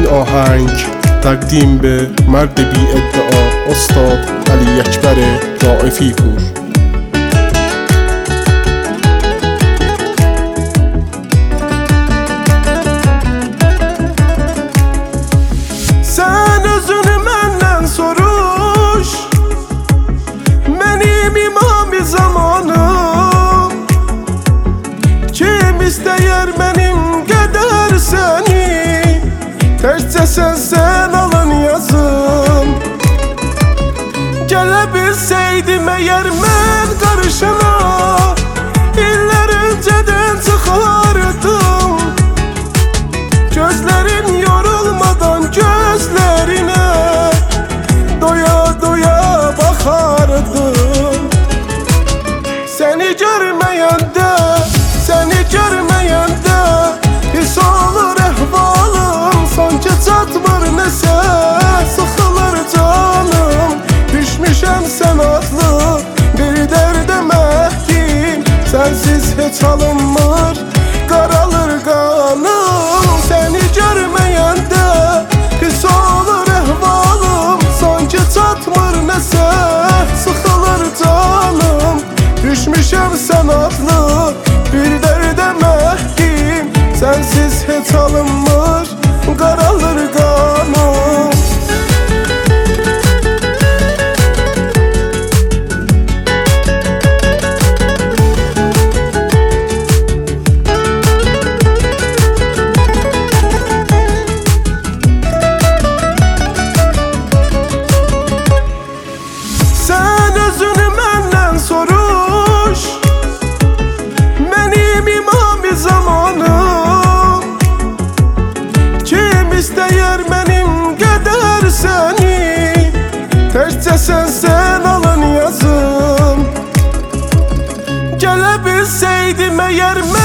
آهنگ تقدیم به مرد بی ادعا استاد علی اکبر رائفی پور. Sen özünü menden soruş, benim imam zamanım. Kim isteyer benim kadar seni, terse sen alın yazım. Gelebilseydim eğer ben karşına, iller önceden çıkardım. Gözlerin yorulmadan gözlerine doya doya bakardım. Seni görmeyende, seni görmeyende his olur ehvalım. Sanki çatmır nese, sıkılır canım. Düşmüşem sen adlı bir derde mehkim. Sensiz hiç alınmır, qaralır qanım. Seni görmeyende his olur ehvalım. Sanki çatmır nese, sıkılır canım. Düşmüşem sen adlı bir derde mehkim. Sensiz hiç alınmır, qaralır qanım. Sen özünü menden soruş, benim imam zamanım. Kim isteyer benim kadar seni, terse sen alın yazım. Gelebilseydim eğer